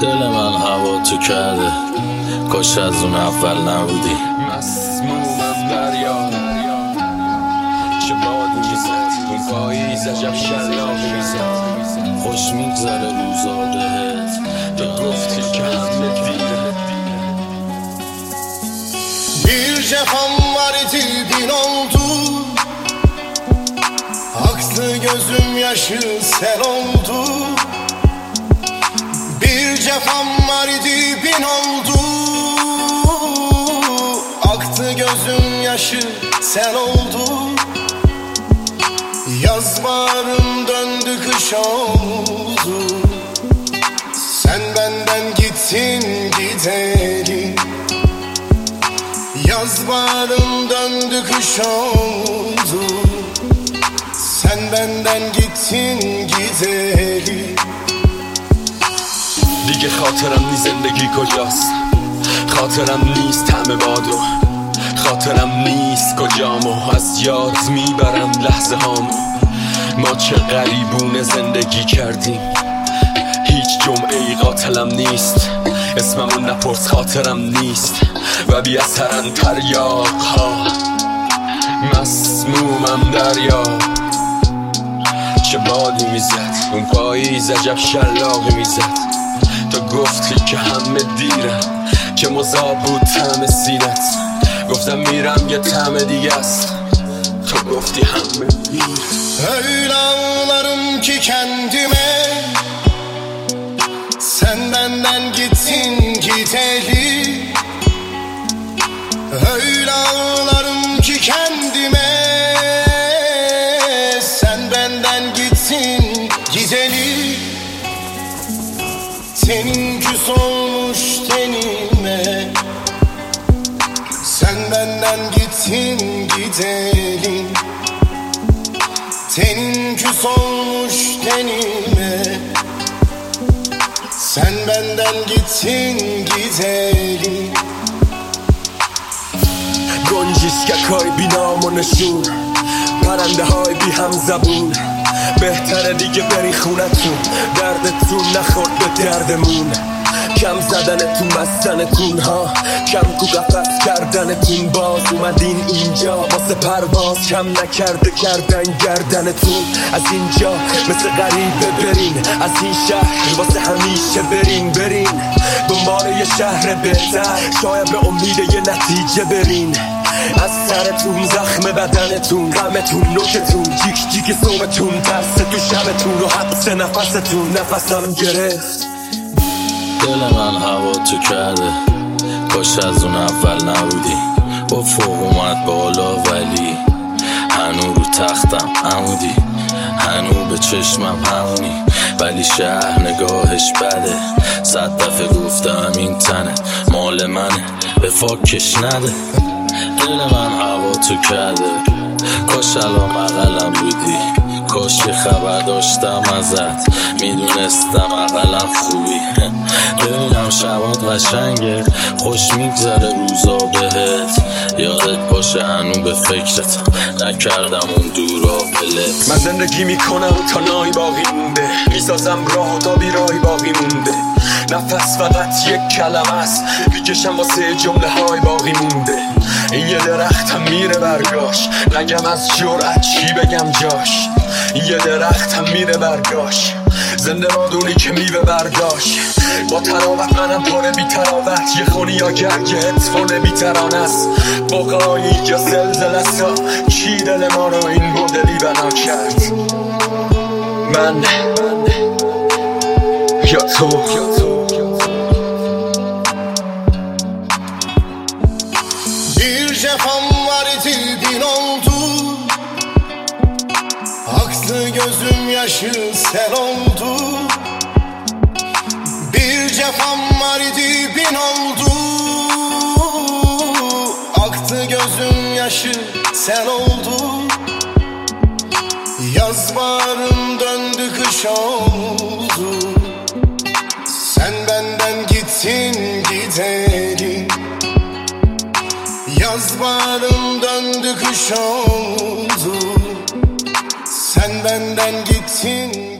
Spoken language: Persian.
دل من هوا تو کرده، کاش از اون اول نبودی. مسمومم دریا چه بادی میزد، اون پاییز عجب شلاقی میزد. خوش میگذره روزا بهت، تو گفتی که همه دیره. Bir cefam var idi bin oldu, aktı gözüm yaşı sel oldu. Bir cefam var idi bin oldu, aktı gözüm yaşı sel oldu. Yaz varım döndü kış oldu, sen benden gittin gideli. Yaz varım döndü kış oldu, sen benden gittin gideli. دیگه خاطرم نی زندگی کجاست، خاطرم نیست همه بادو، خاطرم نیست کجامو از یاد میبرم لحظه هامو. ما چه غریبونه زندگی کردیم، هیچ جمعه ای قاتلم نیست. اسممو نپرس خاطرم نیست و بی اثرن تریاق ها. مسمومم دریا چه بادی میزد، اون پاییز عجب شلاقی میزد. تو گفتی که همه دیرن، که مذاب بود طعم سینت. گفتم میرم یه طعم دیگه است، تو گفتی همه دیره. Öyle ağlarım ki kendime, sen benden gittin gideli. Öyle ağlarım ki kendime, sen benden gittin gideli. Senin küs olmuş tenime, sen benden gittin gideli. Senin küs olmuş tenime, sen benden gittin gideli. گنجیشککای بی نام و نشون، پرنده های بی هم زبون. بهتره دیگه بری خونتون، دردتون نخورد به دردمون. کم زدنتون بستنتون ها، کم کو قفص کردنتون. باز اومدین اینجا واسه پرواز، کم نکرده کردن گردنتون. از اینجا مثل غریبه برین، از این شهر واسه همیشه برین. دنبال یه شهر بهتر، شاید به امید یه نتیجه برین. از سرتون زخم بدنتون، غمتون نوکتون، جیک جیک صوبتون، ترس تو شبتون و حبس نفستون. نفسم گرفت. دل من هوا تو کرده، کاش از اون اول نبودی. افق اومد بالا ولی هنو رو تختم عمودی، هنو به چشمم همونی. ولی شهر نگاهش بده، 100 دفعه گفتم این تنه مال منه، به فاکش نده. دل من هوا تو کرده، کاش الان بغلم بودی. کاش یه خبر داشتم ازت، میدونستم اقلم خوبی. ببینم شبات قشنگه، خوش میگذره روزا بهت. یادت باشه هنو به فکرت نکردم اون دورا بلت. من زندگی میکنم تا نای باقی مونده، میسازم راه تا بیرای باقی مونده. نفس فقط یک کلمه است، میکشم واسه جمله های باقی مونده. این یه درختم میره برگاش، نگم از جرأت چی بگم جاش. این یه درختم میره برگاش، زنده بادونی که میوه برداشت. با تراوت منم پاره بی تراوت، یه خونی یا گرگ اتفانه بی ترانه است. بقایی یا زلزله است، چی دل ما رو این مدلی بنا کرد؟ من یا تو. Bir cefam var idi bin oldu, aktı gözüm yaşı sel oldu. Bir cefam var idi bin oldu, aktı gözüm yaşı sel oldu. Yaz varım döndü kış oldu, sen benden gittin gideli. Yaz varım döndü kış oldu, sen benden gittin